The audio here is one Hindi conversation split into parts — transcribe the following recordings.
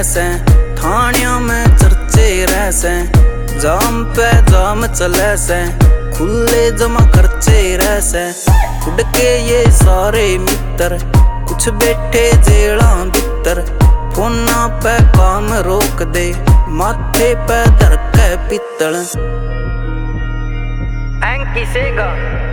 ऐसे थानिया में चर्चे रहसे, जाम पे जाम चले से, खुले जमा खर्चे रहसे। उड़ के ये सारे मित्र कुछ बैठे जेला भीतर, फोना पे काम रोक दे, माथे पे धर के पित्तल। किसेगा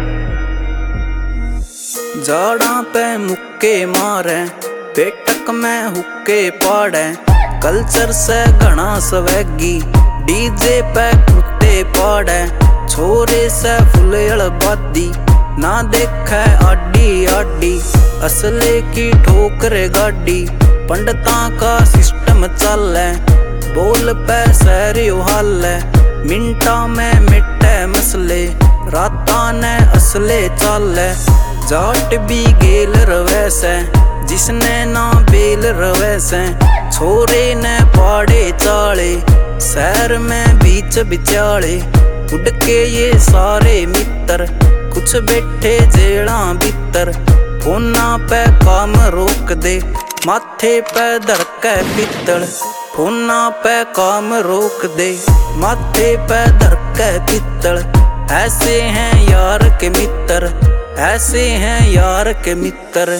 जाड़ा पे मुक्के मारे, पेटक में हुक्के पाड़े, कल्चर से घना सवेगी, डीजे पे कुत्ते पाड़े, छोरे से फुलेल बादी, ना देखे आडी आडी, असले की ठोकर गाड़ी, पंडिता का सिस्टम चले, बोल पे सैरियो हाले, मिंटा में मिटे मसले, राता ने असले चाले। जाट भी गेल रवैसे, जिसने ना बेल रवैसे, छोरे ने पाड़े चाले, शहर में बीच बिचाले। उड़ के ये सारे मित्र कुछ बैठे जेड़ा भीतर, फोना पे काम रोक दे, माथे पे धर के पित्तल। फोना पे काम रोक दे, माथे पे धर के पित्तल। ऐसे हैं यार के मित्र, ऐसे हैं यार के मित्र।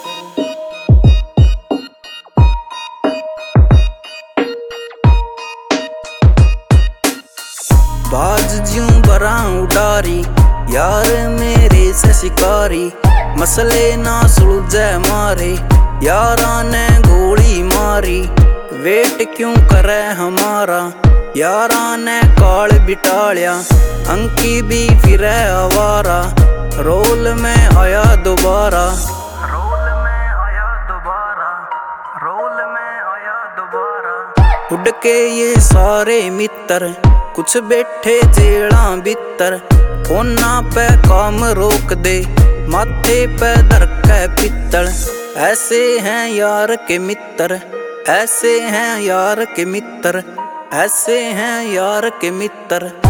बाज ज्यूं बरा उडारी, यार मेरे से शिकारी, मसले ना सुलझे मारे, यारा ने गोली मारी। वेट क्यों करे हमारा, यारा ने काल बिटालिया, अंकी भी फिरे आवारा, रोल में आया दोबारा, रोल में आया दोबारा, रोल में आया दोबारा। उड़ के ये सारे मित्र कुछ बैठे जेड़ा भीतर, फोना पे काम रोक दे, माथे पे धर के पित्तल। ऐसे हैं यार के मित्र, ऐसे हैं यार के मित्र, ऐसे हैं यार के मित्र।